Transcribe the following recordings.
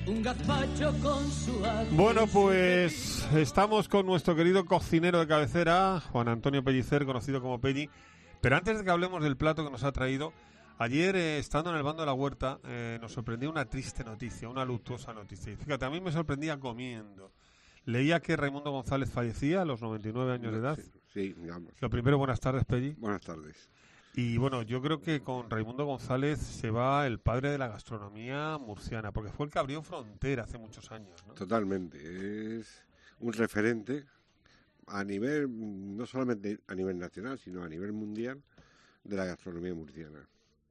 un gazpacho con su ajo. Bueno, pues estamos con nuestro querido cocinero de cabecera, Juan Antonio Pellicer, conocido como Pelli. Pero antes de que hablemos del plato que nos ha traído, ayer, estando en el bando de la huerta, nos sorprendió una triste noticia, una luctuosa noticia. Y fíjate, a mí me sorprendía comiendo. Leía que Raimundo González fallecía a los 99 años de edad. Sí, digamos. Lo primero, buenas tardes, Pelli. Buenas tardes. Y bueno, yo creo que con Raimundo González se va el padre de la gastronomía murciana, porque fue el que abrió frontera hace muchos años, ¿no? Totalmente. Es un referente a nivel, no solamente a nivel nacional, sino a nivel mundial de la gastronomía murciana.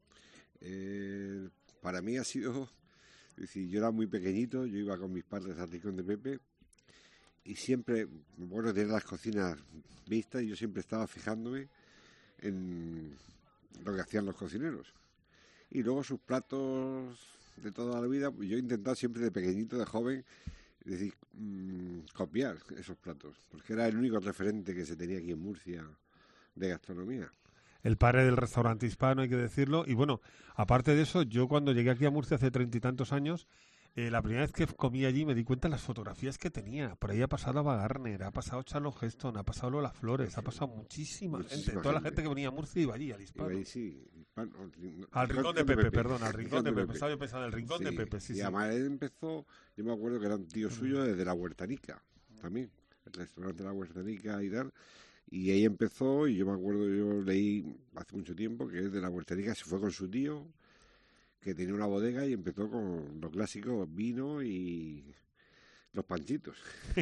Para mí ha sido, es decir, yo era muy pequeñito, yo iba con mis padres al Rincón de Pepe y siempre, bueno, tenía las cocinas vistas y yo siempre estaba fijándome en lo que hacían los cocineros. Y luego sus platos de toda la vida, pues yo he intentado siempre de pequeñito, de joven, es decir, copiar esos platos, porque era el único referente que se tenía aquí en Murcia de gastronomía. El padre del restaurante hispano, hay que decirlo. Y bueno, aparte de eso, yo cuando llegué aquí a Murcia hace 30 y tantos años, la primera vez que comí allí me di cuenta de las fotografías que tenía. Por ahí ha pasado Ava Gardner, ha pasado Charlotte Heston, ha pasado Lola Flores, ha pasado muchísima gente. Toda la gente que venía a Murcia iba allí, al hispano. Iba allí, sí, Al Rincón de Pepe, perdón, al Rincón de Pepe. Estaba yo pensando en el Rincón de Pepe, sí, y sí. además él empezó, yo me acuerdo que era un tío suyo desde la Huertanica, también, el restaurante de la Huertanica y tal. Y ahí empezó, y yo me acuerdo, yo leí hace mucho tiempo que de la Huertanica se fue con su tío, que tenía una bodega, y empezó con lo clásico, vino y los panchitos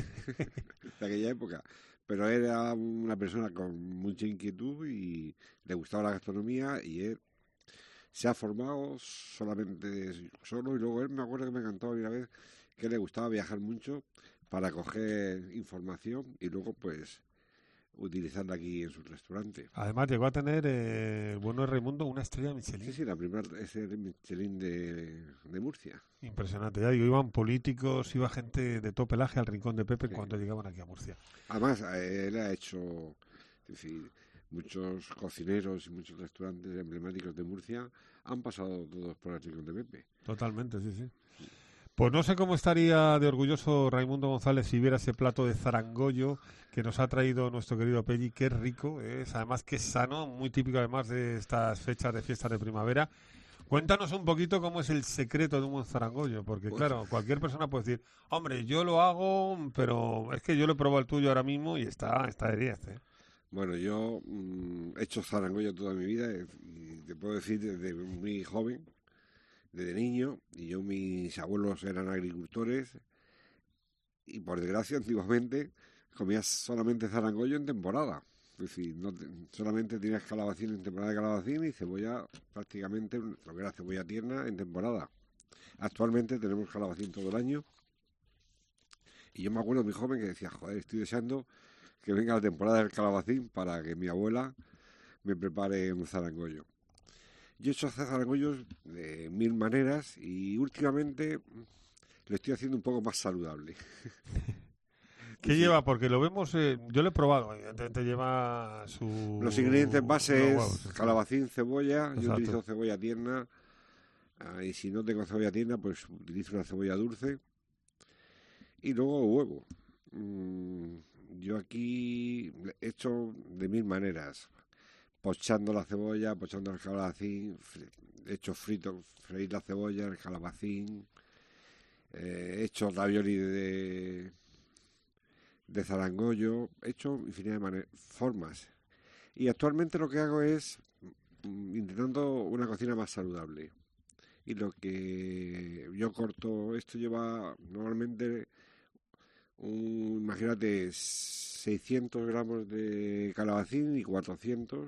de aquella época. Pero era una persona con mucha inquietud y le gustaba la gastronomía, y él se ha formado solamente solo. Y luego él, me acuerdo que me encantó una vez que le gustaba viajar mucho para coger información y luego pues utilizarla aquí en su restaurante. Además llegó a tener, el bueno de Raimundo, una estrella Michelin. Sí, la primera es el Michelin de Murcia. Impresionante. Ya digo, iban políticos, iba gente de todo pelaje al Rincón de Pepe cuando llegaban aquí a Murcia. Además, él ha hecho, es decir, muchos cocineros y muchos restaurantes emblemáticos de Murcia han pasado todos por el Rincón de Pepe. Totalmente, sí, sí. Pues no sé cómo estaría de orgulloso Raimundo González si viera ese plato de zarangollo que nos ha traído nuestro querido Pelli. Qué rico es, además que es sano, muy típico además de estas fechas de fiestas de primavera. Cuéntanos un poquito cómo es el secreto de un buen zarangollo, porque claro, cualquier persona puede decir, hombre, yo lo hago, pero es que yo lo he probado el tuyo ahora mismo y está de 10, ¿eh? Bueno, yo he hecho zarangollo toda mi vida, y te puedo decir desde muy joven, desde niño, y mis abuelos eran agricultores, y por desgracia antiguamente comías solamente zarangollo en temporada. Es decir, solamente tenías calabacín en temporada de calabacín y cebolla prácticamente, lo que era cebolla tierna, en temporada. Actualmente tenemos calabacín todo el año, y yo me acuerdo de mi joven que decía, joder, estoy deseando que venga la temporada del calabacín para que mi abuela me prepare un zarangollo. Yo he hecho zarangollos de 1000 maneras y últimamente lo estoy haciendo un poco más saludable. ¿Qué lleva? Porque lo vemos, yo lo he probado, evidentemente lleva Los ingredientes bases, huevos, calabacín, cebolla. Exacto. Yo utilizo cebolla tierna, y si no tengo cebolla tierna, pues utilizo una cebolla dulce. Y luego huevo. Yo aquí he hecho de 1000 maneras. Pochando la cebolla, pochando el calabacín, he hecho freír la cebolla, el calabacín, he hecho ravioli de zarangollo, he hecho infinidad de formas. Y actualmente lo que hago es intentando una cocina más saludable. Y lo que yo corto, esto lleva normalmente, imagínate, 600 gramos de calabacín y 400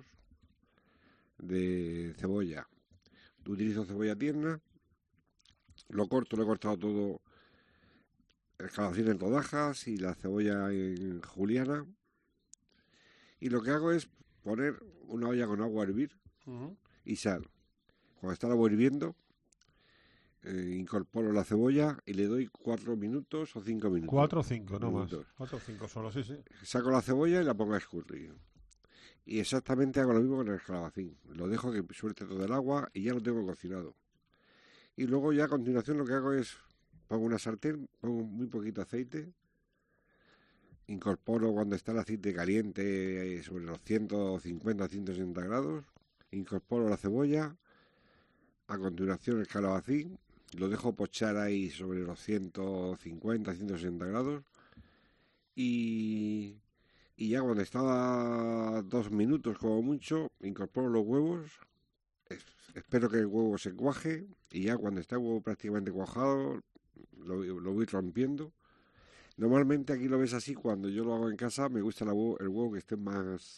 de cebolla. Utilizo cebolla tierna, lo he cortado todo, el calabacín en rodajas y la cebolla en juliana, y lo que hago es poner una olla con agua a hervir y sal. Cuando está el agua hirviendo, incorporo la cebolla y le doy 4 minutos o 5 minutos. 4 o 5, no minutos. más. 4 o 5 solo, sí, sí. Saco la cebolla y la pongo a escurrir. Y exactamente hago lo mismo con el calabacín. Lo dejo que suelte todo el agua y ya lo tengo cocinado. Y luego ya a continuación lo que hago es pongo una sartén, pongo muy poquito aceite, incorporo cuando está el aceite caliente sobre los 150-160 grados, incorporo la cebolla, a continuación el calabacín, lo dejo pochar ahí sobre los 150-160 grados y ya cuando está 2 minutos como mucho, incorporo los huevos, espero que el huevo se cuaje y ya cuando está el huevo prácticamente cuajado lo voy rompiendo. Normalmente aquí lo ves así, cuando yo lo hago en casa me gusta el huevo que esté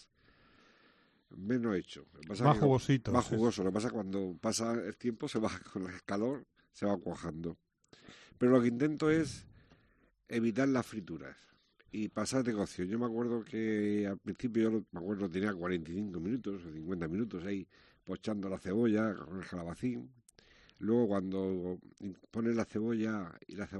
menos hecho. Más jugosito. Más jugoso. Lo que pasa es que cuando pasa el tiempo se va con el calor, se va cuajando. Pero lo que intento es evitar las frituras y pasar de cocción. Yo me acuerdo que al principio tenía 45 minutos o 50 minutos ahí pochando la cebolla con el calabacín. Luego cuando pones la cebolla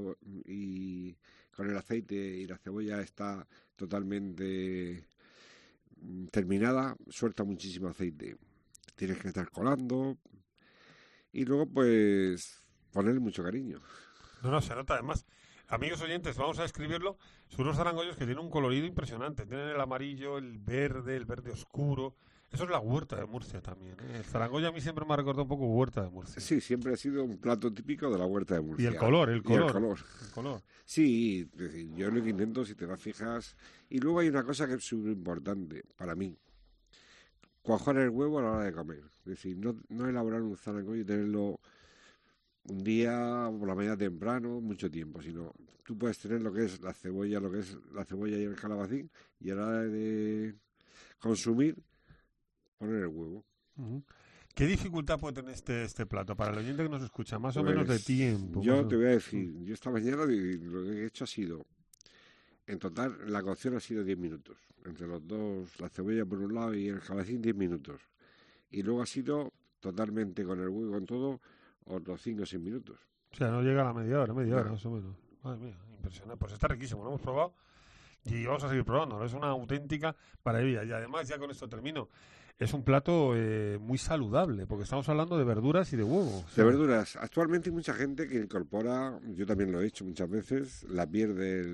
y con el aceite y la cebolla está totalmente terminada, suelta muchísimo aceite. Tienes que estar colando y luego pues ponerle mucho cariño. No, se nota además. Amigos oyentes, vamos a describirlo. Son unos zarangollos que tienen un colorido impresionante. Tienen el amarillo, el verde oscuro. Eso es la huerta de Murcia también, ¿eh? El zarangoyo a mí siempre me ha recordado un poco huerta de Murcia. Sí, siempre ha sido un plato típico de la huerta de Murcia. Y el color. El color. Sí, es decir, yo lo que intento, si te vas fijas... Y luego hay una cosa que es súper importante para mí. Cuajar el huevo a la hora de comer. Es decir, no elaborar un zarangollo y tenerlo un día por la mañana temprano, mucho tiempo, sino tú puedes tener lo que es la cebolla y el calabacín, y a la hora de consumir, poner el huevo. Uh-huh. ¿Qué dificultad puede tener este plato para el oyente que nos escucha? Más o menos de tiempo. Yo te voy a decir, yo esta mañana lo que he hecho ha sido, en total, la cocción ha sido 10 minutos. Entre los dos, la cebolla por un lado y el calabacín, 10 minutos. Y luego ha sido totalmente con el huevo y con todo, otros 5 o 6 minutos. O sea, no llega a la media hora más o menos. Madre mía, impresionante. Pues está riquísimo, lo hemos probado y vamos a seguir probando. Es una auténtica maravilla. Y además, ya con esto termino, es un plato muy saludable, porque estamos hablando de verduras y de huevos. De verduras. Actualmente hay mucha gente que incorpora, yo también lo he hecho muchas veces, la piel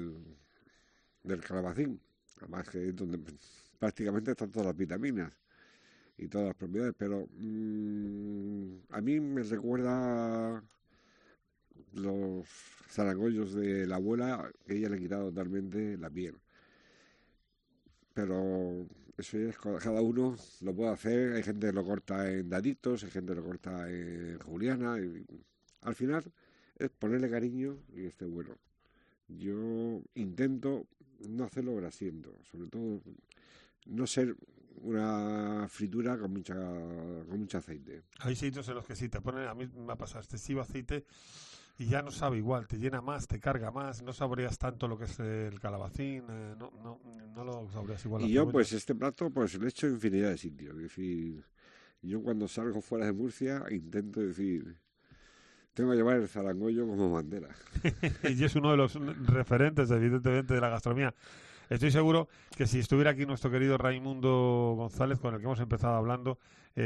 del calabacín. Además que es donde prácticamente están todas las vitaminas y todas las propiedades, pero a mí me recuerda los zarangollos de la abuela, que ella le ha quitado totalmente la piel. Pero eso ya es, cada uno lo puede hacer. Hay gente que lo corta en daditos, hay gente que lo corta en juliana. Y al final es ponerle cariño y que esté bueno. Yo intento no hacerlo grasiento, sobre todo no ser una fritura con mucho aceite. Hay sitios en los que sí te ponen, a mí me ha pasado excesivo aceite y ya no sabe igual, te llena más, te carga más, no saboreas tanto lo que es el calabacín, no lo saboreas igual. Y yo pues este plato pues lo he hecho en infinidad de sitios. Es decir, yo cuando salgo fuera de Murcia intento decir, tengo que llevar el zarangollo como bandera. Y es uno de los referentes evidentemente de la gastronomía. Estoy seguro que si estuviera aquí nuestro querido Raimundo González, con el que hemos empezado hablando,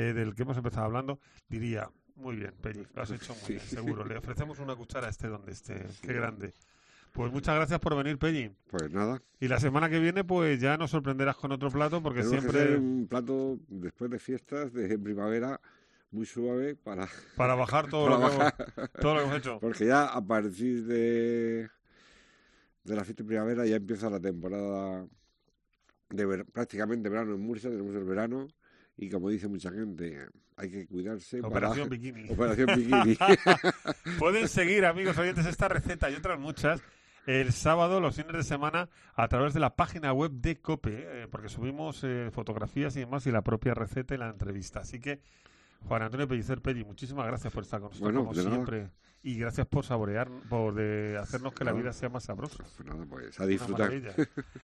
diría, muy bien, Pelli, lo has hecho muy bien, seguro. Le ofrecemos una cuchara donde esté. Qué grande. Pues muchas gracias por venir, Pelli. Pues nada. Y la semana que viene, pues ya nos sorprenderás con otro plato, porque tenemos siempre... que hacer un plato después de fiestas, de primavera, muy suave para bajar todo lo que hemos hecho. Porque ya a partir de la fiesta de primavera ya empieza la temporada de prácticamente verano en Murcia. Tenemos el verano y, como dice mucha gente, hay que cuidarse. Operación Bikini. Operación Bikini. Pueden seguir, amigos oyentes, esta receta y otras muchas el sábado, los fines de semana, a través de la página web de COPE, porque subimos fotografías y demás, y la propia receta y la entrevista. Así que, Juan Antonio Pellicer, Pelli, muchísimas gracias por estar con nosotros, como siempre. Nada. Y gracias por saborear, por hacernos que la vida sea más sabrosa. Pues nada, pues a disfrutar.